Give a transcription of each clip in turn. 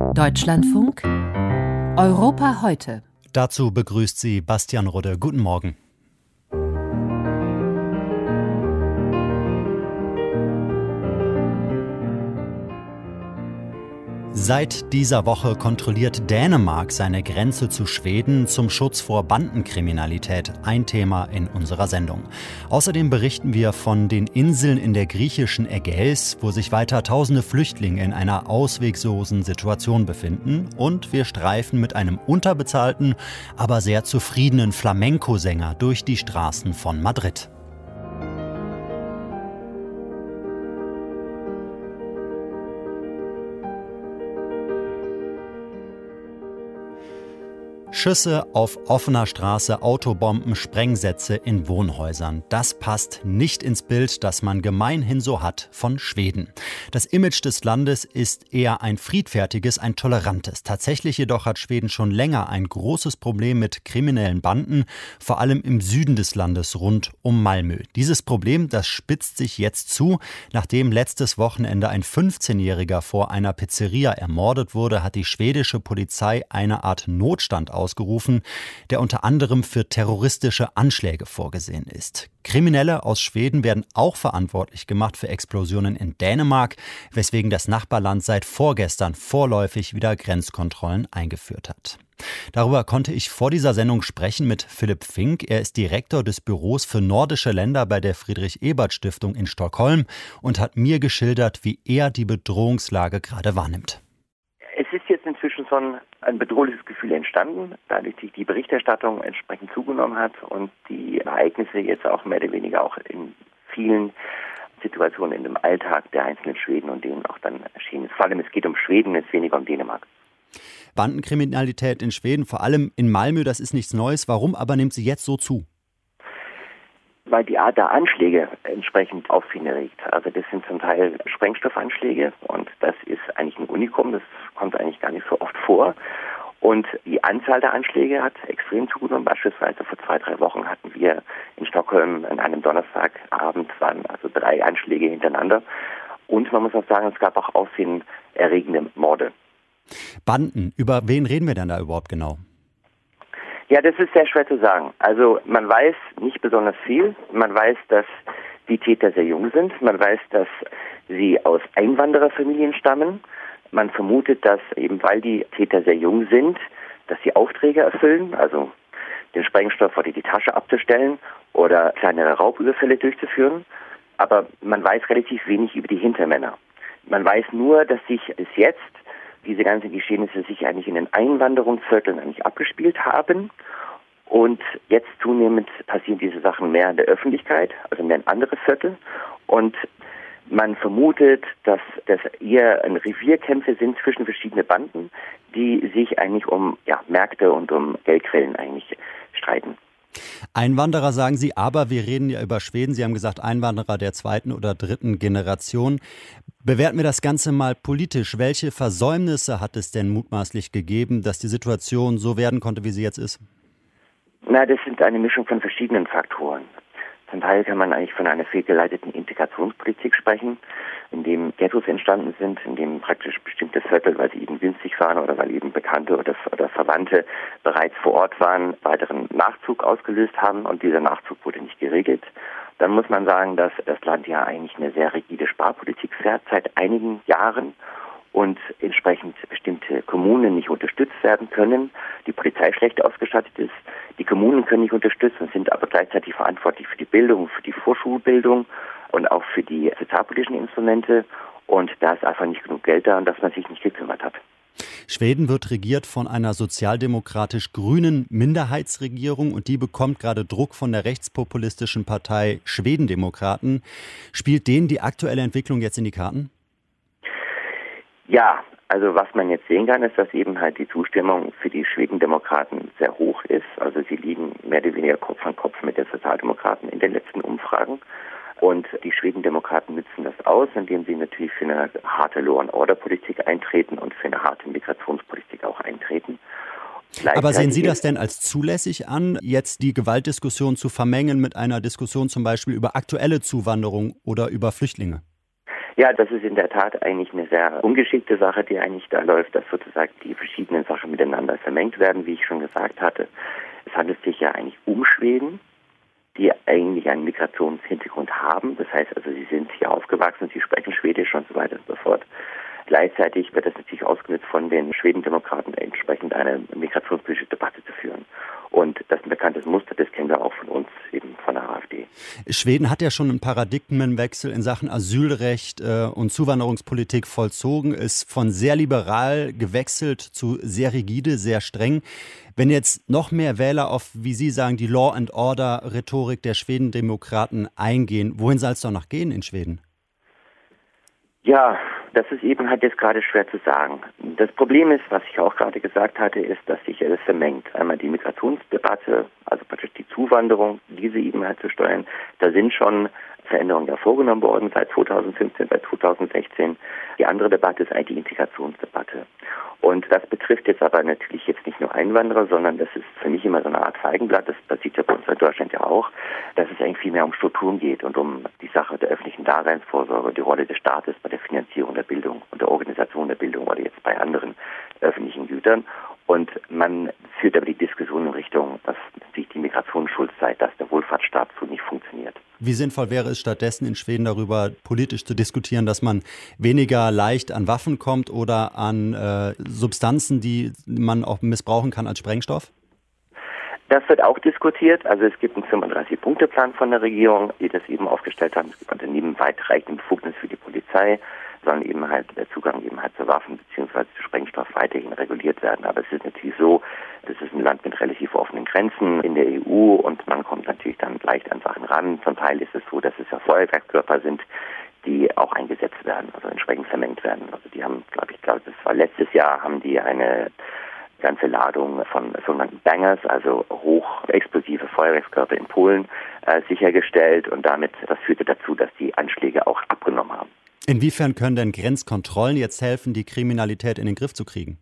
Deutschlandfunk Europa heute. Dazu begrüßt sie Bastian Rudde. Guten Morgen. Seit dieser Woche kontrolliert Dänemark seine Grenze zu Schweden zum Schutz vor Bandenkriminalität. Ein Thema in unserer Sendung. Außerdem berichten wir von den Inseln in der griechischen Ägäis, wo sich weiter tausende Flüchtlinge in einer ausweglosen Situation befinden. Und wir streifen mit einem unterbezahlten, aber sehr zufriedenen Flamenco-Sänger durch die Straßen von Madrid. Schüsse auf offener Straße, Autobomben, Sprengsätze in Wohnhäusern. Das passt nicht ins Bild, das man gemeinhin so hat von Schweden. Das Image des Landes ist eher ein friedfertiges, ein tolerantes. Tatsächlich jedoch hat Schweden schon länger ein großes Problem mit kriminellen Banden, vor allem im Süden des Landes rund um Malmö. Dieses Problem, das spitzt sich jetzt zu. Nachdem letztes Wochenende ein 15-Jähriger vor einer Pizzeria ermordet wurde, hat die schwedische Polizei eine Art Notstand ausgerufen, der unter anderem für terroristische Anschläge vorgesehen ist. Kriminelle aus Schweden werden auch verantwortlich gemacht für Explosionen in Dänemark, weswegen das Nachbarland seit vorgestern vorläufig wieder Grenzkontrollen eingeführt hat. Darüber konnte ich vor dieser Sendung sprechen mit Philipp Fink. Er ist Direktor des Büros für nordische Länder bei der Friedrich-Ebert-Stiftung in Stockholm und hat mir geschildert, wie er die Bedrohungslage gerade wahrnimmt. Es ist jetzt inzwischen schon ein bedrohliches Gefühl entstanden, dadurch sich die Berichterstattung entsprechend zugenommen hat und die Ereignisse jetzt auch mehr oder weniger auch in vielen Situationen in dem Alltag der einzelnen Schweden und denen auch dann erschienen ist. Vor allem es geht um Schweden, es weniger um Dänemark. Bandenkriminalität in Schweden, vor allem in Malmö, das ist nichts Neues. Warum aber nimmt sie jetzt so zu? Weil die Art der Anschläge entsprechend Aufsehen erregt. Also das sind zum Teil Sprengstoffanschläge und das ist eigentlich ein Unikum, das kommt eigentlich gar nicht so oft vor. Und die Anzahl der Anschläge hat extrem zugenommen. Beispielsweise vor 2-3 Wochen hatten wir in Stockholm an einem Donnerstagabend waren also 3 Anschläge hintereinander. Und man muss auch sagen, es gab auch aufsehenerregende Morde. Banden, über wen reden wir denn da überhaupt genau? Ja, das ist sehr schwer zu sagen. Also man weiß nicht besonders viel. Man weiß, dass die Täter sehr jung sind. Man weiß, dass sie aus Einwandererfamilien stammen. Man vermutet, dass eben weil die Täter sehr jung sind, dass sie Aufträge erfüllen, also den Sprengstoff vor die Tasche abzustellen oder kleinere Raubüberfälle durchzuführen. Aber man weiß relativ wenig über die Hintermänner. Man weiß nur, dass sich bis jetzt diese ganzen Geschehnisse sich eigentlich in den Einwanderungsvierteln eigentlich abgespielt haben. Und jetzt zunehmend passieren diese Sachen mehr in der Öffentlichkeit, also mehr in andere Viertel. Und man vermutet, dass das eher Revierkämpfe sind zwischen verschiedenen Banden, die sich eigentlich um Märkte und um Geldquellen eigentlich streiten. Einwanderer sagen Sie, aber wir reden ja über Schweden. Sie haben gesagt, Einwanderer der 2. oder 3. Generation. Bewerten wir das Ganze mal politisch. Welche Versäumnisse hat es denn mutmaßlich gegeben, dass die Situation so werden konnte, wie sie jetzt ist? Na, das sind eine Mischung von verschiedenen Faktoren. Zum Teil kann man eigentlich von einer fehlgeleiteten Integrationspolitik sprechen, in dem Ghettos entstanden sind, in dem praktisch bestimmte Viertel, weil sie eben günstig waren oder weil eben Bekannte oder Verwandte bereits vor Ort waren, weiteren Nachzug ausgelöst haben und dieser Nachzug wurde nicht geregelt. Dann muss man sagen, dass das Land ja eigentlich eine sehr rigide Sparpolitik fährt seit einigen Jahren und entsprechend bestimmte Kommunen nicht unterstützt werden können, die Polizei schlecht ausgestattet ist. Die Kommunen können nicht unterstützen, sind aber gleichzeitig verantwortlich für die Bildung, für die Vorschulbildung und auch für die sozialpolitischen Instrumente. Und da ist einfach nicht genug Geld da, an das man sich nicht gekümmert hat. Schweden wird regiert von einer sozialdemokratisch-grünen Minderheitsregierung und die bekommt gerade Druck von der rechtspopulistischen Partei Schwedendemokraten. Spielt denen die aktuelle Entwicklung jetzt in die Karten? Ja, also was man jetzt sehen kann, ist, dass eben halt die Zustimmung für die Schwedendemokraten sehr hoch ist. Also sie liegen mehr oder weniger Kopf an Kopf mit den Sozialdemokraten in den letzten Umfragen. Und die Schwedendemokraten nützen das aus, indem sie natürlich für eine harte Law-and-Order-Politik eintreten und für eine harte Migrationspolitik auch eintreten. Aber sehen Sie das denn als zulässig an, jetzt die Gewaltdiskussion zu vermengen mit einer Diskussion zum Beispiel über aktuelle Zuwanderung oder über Flüchtlinge? Ja, das ist in der Tat eigentlich eine sehr ungeschickte Sache, die eigentlich da läuft, dass sozusagen die verschiedenen Sachen miteinander vermengt werden, wie ich schon gesagt hatte. Es handelt sich ja eigentlich um Schweden, die eigentlich einen Migrationshintergrund haben. Das heißt also, sie sind hier aufgewachsen, sie sprechen Schwedisch und so weiter und so fort. Gleichzeitig wird es natürlich ausgenutzt von den Schwedendemokraten, entsprechend eine migrationspolitische Debatte zu führen. Und das ist ein bekanntes Muster, das kennen wir auch von uns, eben von der AfD. Schweden hat ja schon einen Paradigmenwechsel in Sachen Asylrecht und Zuwanderungspolitik vollzogen, ist von sehr liberal gewechselt zu sehr rigide, sehr streng. Wenn jetzt noch mehr Wähler auf, wie Sie sagen, die Law-and-Order-Rhetorik der Schwedendemokraten eingehen, wohin soll es doch noch gehen in Schweden? Ja, das ist eben halt jetzt gerade schwer zu sagen. Das Problem ist, was ich auch gerade gesagt hatte, ist, dass sich alles vermengt. Einmal die Migrationsdebatte, also praktisch die Zuwanderung, diese eben halt zu steuern. Da sind schon Veränderungen da vorgenommen worden, seit 2015, seit 2016. Die andere Debatte ist eigentlich die Integrationsdebatte. Und das betrifft jetzt aber natürlich jetzt nicht nur Einwanderer, sondern das ist für mich immer so eine Art Feigenblatt, das passiert ja bei uns in Deutschland ja auch, dass es eigentlich viel mehr um Strukturen geht und um die Sache der öffentlichen Daseinsvorsorge, die Rolle des Staates bei der Finanzierung der Bildung und der Organisation der Bildung oder jetzt bei anderen öffentlichen Gütern. Und man führt aber die Diskussion in Richtung, dass sich die Migration schuld sei, dass der Wohlfahrtsstaat so nicht funktioniert. Wie sinnvoll wäre es stattdessen in Schweden darüber politisch zu diskutieren, dass man weniger leicht an Waffen kommt oder an Substanzen, die man auch missbrauchen kann als Sprengstoff? Das wird auch diskutiert. Also es gibt einen 35-Punkte-Plan von der Regierung, die das eben aufgestellt haben. Es gibt Unternehmen weitreichende Befugnis für die Polizei, sondern eben halt der Zugang eben halt zu Waffen bzw. zu Sprengstoff weiterhin reguliert werden. Aber es ist natürlich so, das ist ein Land mit relativ offenen Grenzen in der EU und man kommt natürlich dann leicht an Sachen ran. Zum Teil ist es so, dass es ja Feuerwerkskörper sind, die auch eingesetzt werden, also entsprechend vermengt werden. Also die haben, glaube ich, das war letztes Jahr, haben die eine ganze Ladung von sogenannten Bangers, also hochexplosive Feuerwerkskörper in Polen sichergestellt und damit, das führte dazu, dass die Anschläge auch abgenommen haben. Inwiefern können denn Grenzkontrollen jetzt helfen, die Kriminalität in den Griff zu kriegen?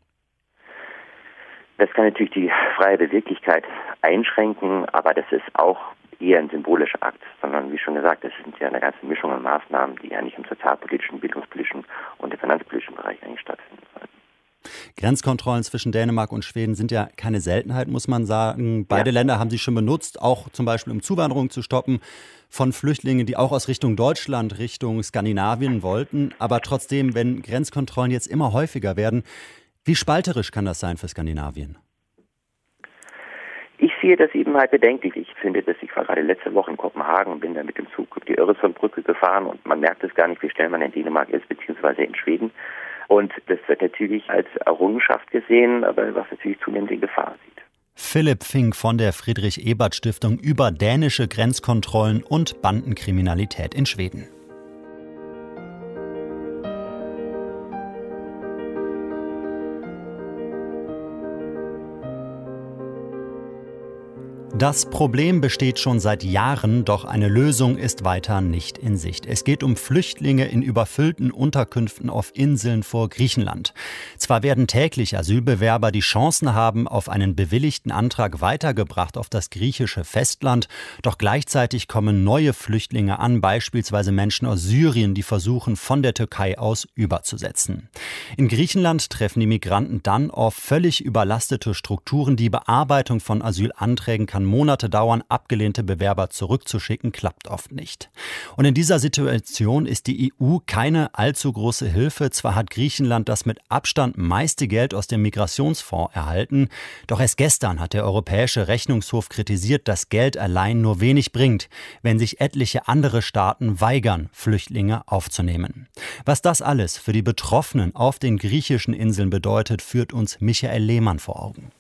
Das kann natürlich die freie Beweglichkeit einschränken, aber das ist auch eher ein symbolischer Akt, sondern wie schon gesagt, das sind ja eine ganze Mischung an Maßnahmen, die eigentlich im sozialpolitischen, bildungspolitischen und im finanzpolitischen Bereich eigentlich stattfinden sollten. Grenzkontrollen zwischen Dänemark und Schweden sind ja keine Seltenheit, muss man sagen. Beide Länder haben sie schon benutzt, auch zum Beispiel um Zuwanderung zu stoppen von Flüchtlingen, die auch aus Richtung Deutschland, Richtung Skandinavien wollten. Aber trotzdem, wenn Grenzkontrollen jetzt immer häufiger werden, wie spalterisch kann das sein für Skandinavien? Ich sehe das eben halt bedenklich. Ich finde, dass ich war gerade letzte Woche in Kopenhagen und bin da mit dem Zug auf die Öresundbrücke gefahren und man merkt es gar nicht, wie schnell man in Dänemark ist, beziehungsweise in Schweden. Und das wird natürlich als Errungenschaft gesehen, aber was natürlich zunehmend in Gefahr sieht. Philipp Fink von der Friedrich-Ebert-Stiftung über dänische Grenzkontrollen und Bandenkriminalität in Schweden. Das Problem besteht schon seit Jahren, doch eine Lösung ist weiter nicht in Sicht. Es geht um Flüchtlinge in überfüllten Unterkünften auf Inseln vor Griechenland. Zwar werden täglich Asylbewerber die Chancen haben, auf einen bewilligten Antrag weitergebracht auf das griechische Festland, doch gleichzeitig kommen neue Flüchtlinge an, beispielsweise Menschen aus Syrien, die versuchen, von der Türkei aus überzusetzen. In Griechenland treffen die Migranten dann auf völlig überlastete Strukturen. Die Bearbeitung von Asylanträgen kann Monate dauern, abgelehnte Bewerber zurückzuschicken, klappt oft nicht. Und in dieser Situation ist die EU keine allzu große Hilfe. Zwar hat Griechenland das mit Abstand meiste Geld aus dem Migrationsfonds erhalten, doch erst gestern hat der Europäische Rechnungshof kritisiert, dass Geld allein nur wenig bringt, wenn sich etliche andere Staaten weigern, Flüchtlinge aufzunehmen. Was das alles für die Betroffenen auf den griechischen Inseln bedeutet, führt uns Michael Lehmann vor Augen.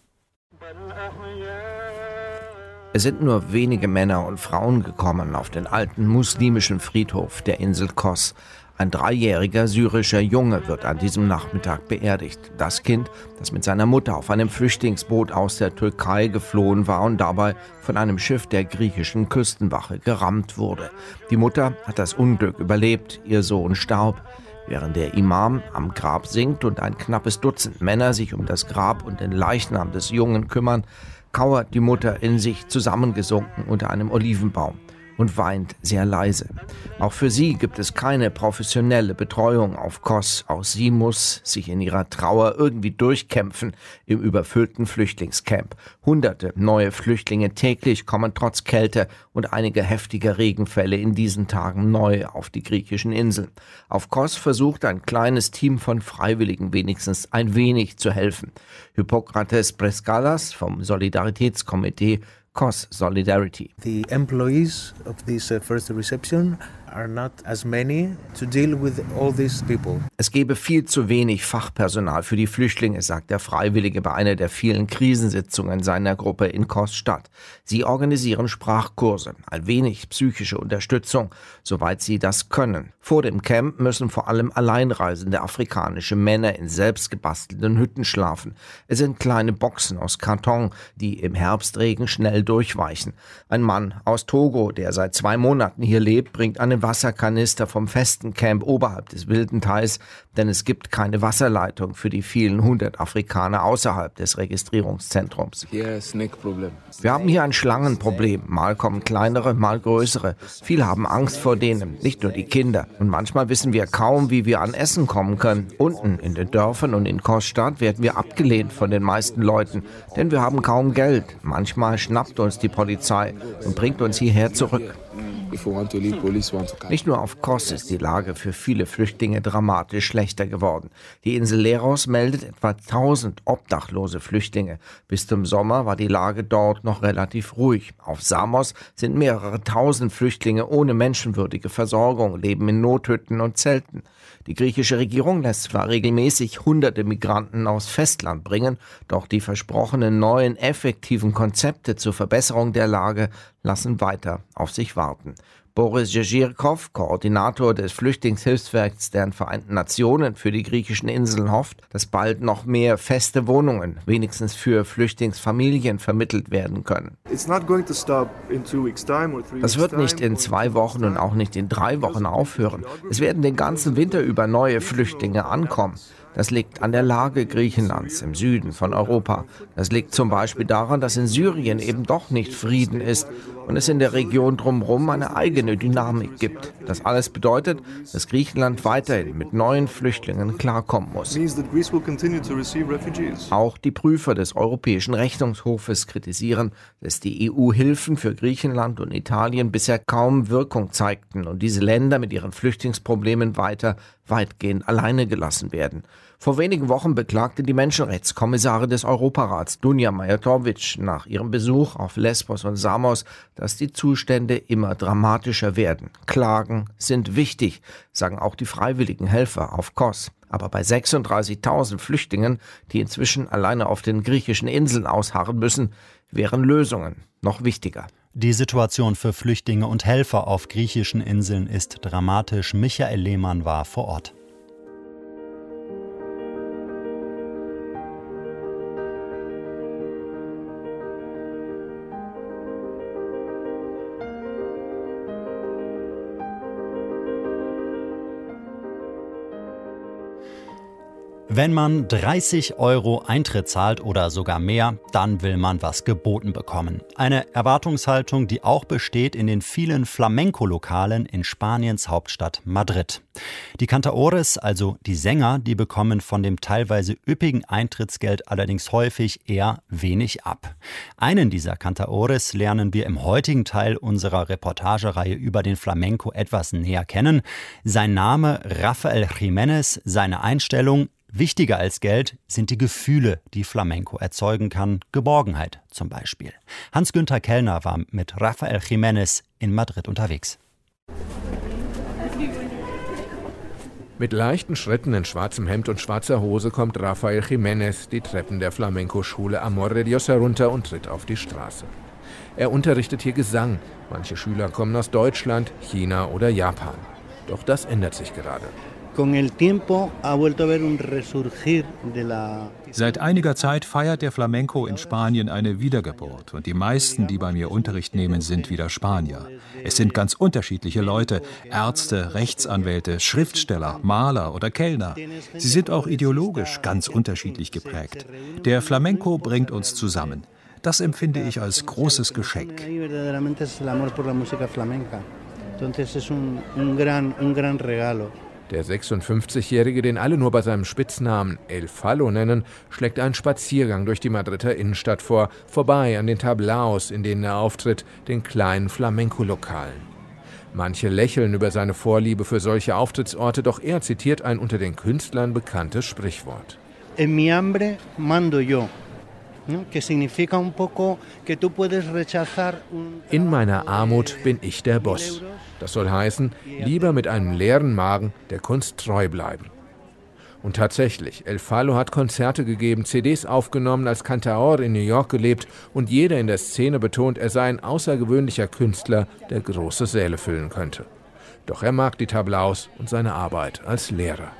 Es sind nur wenige Männer und Frauen gekommen auf den alten muslimischen Friedhof der Insel Kos. Ein 3-jähriger syrischer Junge wird an diesem Nachmittag beerdigt. Das Kind, das mit seiner Mutter auf einem Flüchtlingsboot aus der Türkei geflohen war und dabei von einem Schiff der griechischen Küstenwache gerammt wurde. Die Mutter hat das Unglück überlebt, ihr Sohn starb. Während der Imam am Grab singt und ein knappes Dutzend Männer sich um das Grab und den Leichnam des Jungen kümmern, kauert die Mutter in sich zusammengesunken unter einem Olivenbaum. und weint sehr leise. Auch für sie gibt es keine professionelle Betreuung auf Kos. Auch sie muss sich in ihrer Trauer irgendwie durchkämpfen im überfüllten Flüchtlingscamp. Hunderte neue Flüchtlinge täglich kommen trotz Kälte und einiger heftiger Regenfälle in diesen Tagen neu auf die griechischen Inseln. Auf Kos versucht ein kleines Team von Freiwilligen wenigstens ein wenig zu helfen. Hippokrates Preskalas vom Solidaritätskomitee Kos Solidarity. The employees of this first reception are not as many to deal with all these people. Es gebe viel zu wenig Fachpersonal für die Flüchtlinge, sagt der Freiwillige bei einer der vielen Krisensitzungen seiner Gruppe in Kos-Stadt. Sie organisieren Sprachkurse, ein wenig psychische Unterstützung, soweit sie das können. Vor dem Camp müssen vor allem alleinreisende afrikanische Männer in selbstgebastelten Hütten schlafen. Es sind kleine Boxen aus Karton, die im Herbstregen schnell durchweichen. Ein Mann aus Togo, der seit 2 Monaten hier lebt, bringt einen Wasserkanister vom festen Camp oberhalb des wilden Teils, denn es gibt keine Wasserleitung für die vielen 100 Afrikaner außerhalb des Registrierungszentrums. Wir haben hier ein Schlangenproblem. Mal kommen kleinere, mal größere. Viele haben Angst vor denen, nicht nur die Kinder. Und manchmal wissen wir kaum, wie wir an Essen kommen können. Unten in den Dörfern und in Kos-Stadt werden wir abgelehnt von den meisten Leuten, denn wir haben kaum Geld. Manchmal schnappt uns die Polizei und bringt uns hierher zurück. Nicht nur auf Kos ist die Lage für viele Flüchtlinge dramatisch schlechter geworden. Die Insel Leros meldet etwa 1000 obdachlose Flüchtlinge. Bis zum Sommer war die Lage dort noch relativ ruhig. Auf Samos sind mehrere 1000 Flüchtlinge ohne menschenwürdige Versorgung, leben in Nothütten und Zelten. Die griechische Regierung lässt zwar regelmäßig hunderte Migranten aus Festland bringen, doch die versprochenen neuen effektiven Konzepte zur Verbesserung der Lage lassen weiter auf sich warten. Boris Jezirkov, Koordinator des Flüchtlingshilfswerks der Vereinten Nationen für die griechischen Inseln, hofft, dass bald noch mehr feste Wohnungen, wenigstens für Flüchtlingsfamilien, vermittelt werden können. Das wird nicht in 2 Wochen und auch nicht in 3 Wochen aufhören. Es werden den ganzen Winter über neue Flüchtlinge ankommen. Das liegt an der Lage Griechenlands im Süden von Europa. Das liegt zum Beispiel daran, dass in Syrien eben doch nicht Frieden ist und es in der Region drumherum eine eigene Dynamik gibt. Das alles bedeutet, dass Griechenland weiterhin mit neuen Flüchtlingen klarkommen muss. Auch die Prüfer des Europäischen Rechnungshofes kritisieren, dass die EU-Hilfen für Griechenland und Italien bisher kaum Wirkung zeigten und diese Länder mit ihren Flüchtlingsproblemen weitgehend alleine gelassen werden. Vor wenigen Wochen beklagte die Menschenrechtskommissarin des Europarats, Dunja Mijatovic, nach ihrem Besuch auf Lesbos und Samos, dass die Zustände immer dramatischer werden. Klagen sind wichtig, sagen auch die freiwilligen Helfer auf Kos. Aber bei 36.000 Flüchtlingen, die inzwischen alleine auf den griechischen Inseln ausharren müssen, wären Lösungen noch wichtiger. Die Situation für Flüchtlinge und Helfer auf griechischen Inseln ist dramatisch. Michael Lehmann war vor Ort. Wenn man 30 € Eintritt zahlt oder sogar mehr, dann will man was geboten bekommen. Eine Erwartungshaltung, die auch besteht in den vielen Flamenco-Lokalen in Spaniens Hauptstadt Madrid. Die Cantaores, also die Sänger, die bekommen von dem teilweise üppigen Eintrittsgeld allerdings häufig eher wenig ab. Einen dieser Cantaores lernen wir im heutigen Teil unserer Reportagereihe über den Flamenco etwas näher kennen. Sein Name Rafael Jiménez, seine Einstellung: wichtiger als Geld sind die Gefühle, die Flamenco erzeugen kann, Geborgenheit zum Beispiel. Hans-Günther Kellner war mit Rafael Jiménez in Madrid unterwegs. Mit leichten Schritten in schwarzem Hemd und schwarzer Hose kommt Rafael Jiménez die Treppen der Flamenco-Schule Amor de Dios herunter und tritt auf die Straße. Er unterrichtet hier Gesang. Manche Schüler kommen aus Deutschland, China oder Japan. Doch das ändert sich gerade. Seit einiger Zeit feiert der Flamenco in Spanien eine Wiedergeburt und die meisten, die bei mir Unterricht nehmen, sind wieder Spanier. Es sind ganz unterschiedliche Leute, Ärzte, Rechtsanwälte, Schriftsteller, Maler oder Kellner. Sie sind auch ideologisch ganz unterschiedlich geprägt. Der Flamenco bringt uns zusammen. Das empfinde ich als großes Geschenk. Der 56-Jährige, den alle nur bei seinem Spitznamen El Falo nennen, schlägt einen Spaziergang durch die Madrider Innenstadt vor, vorbei an den Tablaos, in denen er auftritt, den kleinen Flamenco-Lokalen. Manche lächeln über seine Vorliebe für solche Auftrittsorte, doch er zitiert ein unter den Künstlern bekanntes Sprichwort. En mi hambre mando yo. In meiner Armut bin ich der Boss. Das soll heißen, lieber mit einem leeren Magen der Kunst treu bleiben. Und tatsächlich, El Falo hat Konzerte gegeben, CDs aufgenommen, als Cantaor in New York gelebt und jeder in der Szene betont, er sei ein außergewöhnlicher Künstler, der große Säle füllen könnte. Doch er mag die Tablaos und seine Arbeit als Lehrer.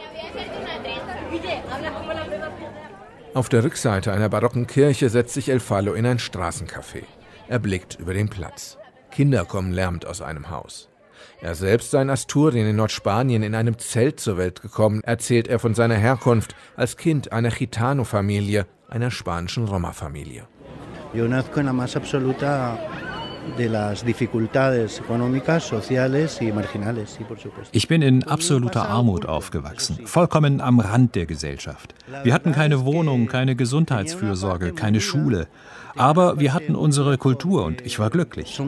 Auf der Rückseite einer barocken Kirche setzt sich El Falo in ein Straßencafé. Er blickt über den Platz. Kinder kommen lärmend aus einem Haus. Er selbst sei in Asturien in Nordspanien in einem Zelt zur Welt gekommen, erzählt er von seiner Herkunft als Kind einer Gitano-Familie, einer spanischen Roma-Familie. Yo nazco en la más absoluta de las dificultades económicas, sociales y marginales. Ich bin in absoluter Armut aufgewachsen, vollkommen am Rand der Gesellschaft. Wir hatten keine Wohnung, keine Gesundheitsfürsorge, keine Schule. Aber wir hatten unsere Kultur und ich war glücklich.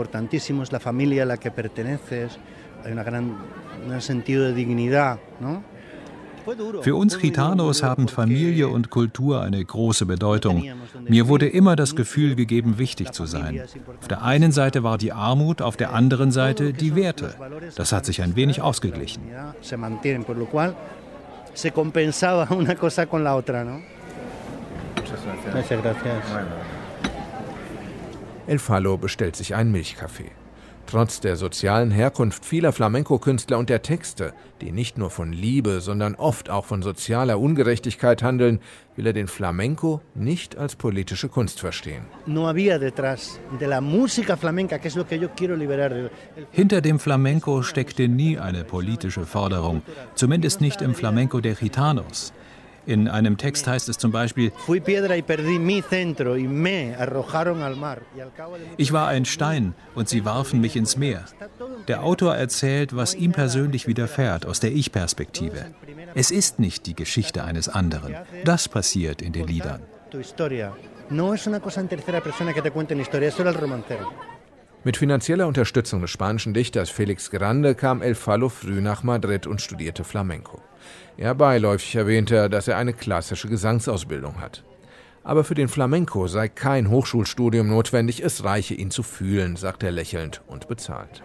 Für uns Gitanos haben Familie und Kultur eine große Bedeutung. Mir wurde immer das Gefühl gegeben, wichtig zu sein. Auf der einen Seite war die Armut, auf der anderen Seite die Werte. Das hat sich ein wenig ausgeglichen. El Falo bestellt sich einen Milchkaffee. Trotz der sozialen Herkunft vieler Flamenco-Künstler und der Texte, die nicht nur von Liebe, sondern oft auch von sozialer Ungerechtigkeit handeln, will er den Flamenco nicht als politische Kunst verstehen. Hinter dem Flamenco steckte nie eine politische Forderung, zumindest nicht im Flamenco der Gitanos. In einem Text heißt es zum Beispiel: Ich war ein Stein und sie warfen mich ins Meer. Der Autor erzählt, was ihm persönlich widerfährt, aus der Ich-Perspektive. Es ist nicht die Geschichte eines anderen. Das passiert in den Liedern. Mit finanzieller Unterstützung des spanischen Dichters Félix Grande kam El Falo früh nach Madrid und studierte Flamenco. Eher beiläufig erwähnte er, dass er eine klassische Gesangsausbildung hat. Aber für den Flamenco sei kein Hochschulstudium notwendig, es reiche, ihn zu fühlen, sagt er lächelnd und bezahlt.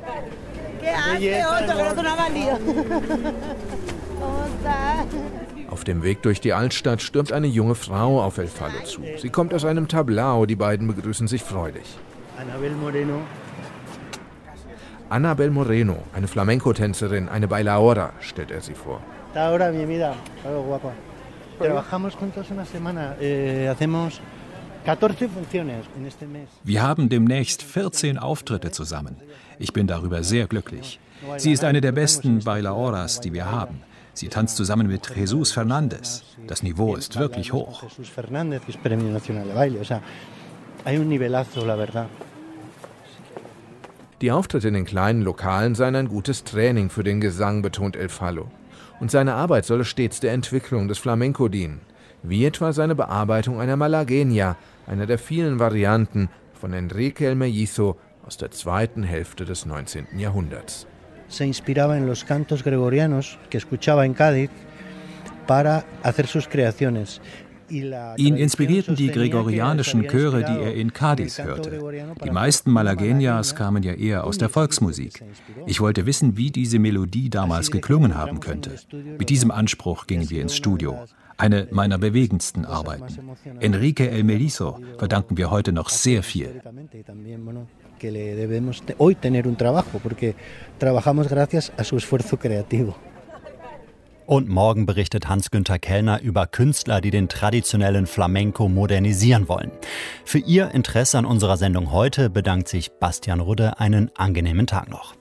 Auf dem Weg durch die Altstadt stürmt eine junge Frau auf El Falo zu. Sie kommt aus einem Tablao, die beiden begrüßen sich freudig. Annabel Moreno, eine Flamenco-Tänzerin, eine Bailaora, stellt er sie vor. Wir haben demnächst 14 Auftritte zusammen. Ich bin darüber sehr glücklich. Sie ist eine der besten Bailaoras, die wir haben. Sie tanzt zusammen mit Jesus Fernandez. Das Niveau ist wirklich hoch. Die Auftritte in den kleinen Lokalen seien ein gutes Training für den Gesang, betont El Falo. Und seine Arbeit solle stets der Entwicklung des Flamenco dienen. Wie etwa seine Bearbeitung einer Malagueña, einer der vielen Varianten von Enrique el Mellizo aus der zweiten Hälfte des 19. Jahrhunderts. Se inspiraba en los cantos gregorianos que escuchaba en Cádiz para hacer sus creaciones. Ihn inspirierten die gregorianischen Chöre, die er in Cádiz hörte. Die meisten Malagueñas kamen ja eher aus der Volksmusik. Ich wollte wissen, wie diese Melodie damals geklungen haben könnte. Mit diesem Anspruch gingen wir ins Studio. Eine meiner bewegendsten Arbeiten. Enrique el Mellizo verdanken wir heute noch sehr viel. Und morgen berichtet Hans-Günther Kellner über Künstler, die den traditionellen Flamenco modernisieren wollen. Für Ihr Interesse an unserer Sendung heute bedankt sich Bastian Rudde. Einen angenehmen Tag noch.